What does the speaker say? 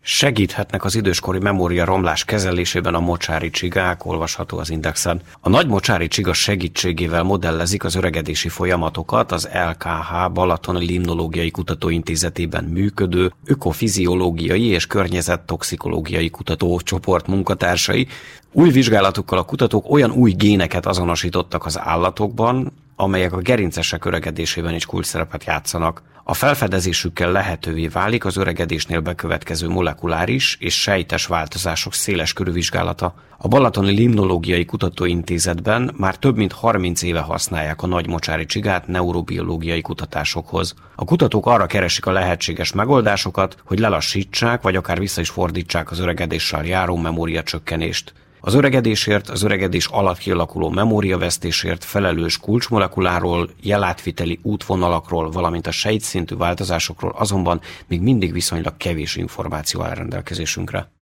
Segíthetnek az időskori memória romlás kezelésében a mocsári csigák, olvasható az Indexen. A nagy mocsári csiga segítségével modellezik az öregedési folyamatokat az LKH Balaton Limnológiai Kutatóintézetében működő ökofiziológiai és környezettoxikológiai kutatócsoport munkatársai. Új vizsgálatokkal a kutatók olyan új géneket azonosítottak az állatokban, amelyek a gerincesek öregedésében is kulcsszerepet játszanak. A felfedezésükkel lehetővé válik az öregedésnél bekövetkező molekuláris és sejtes változások széleskörű vizsgálata. A Balatoni Limnológiai Kutatóintézetben már több mint 30 éve használják a nagy mocsári csigát neurobiológiai kutatásokhoz. A kutatók arra keresik a lehetséges megoldásokat, hogy lelassítsák vagy akár vissza is fordítsák az öregedéssel járó memóriacsökkenést. Az öregedésért, az öregedés alatt kialakuló memóriavesztésért felelős kulcsmolekuláról, jelátviteli útvonalakról, valamint a sejtszintű változásokról azonban még mindig viszonylag kevés információ áll rendelkezésünkre.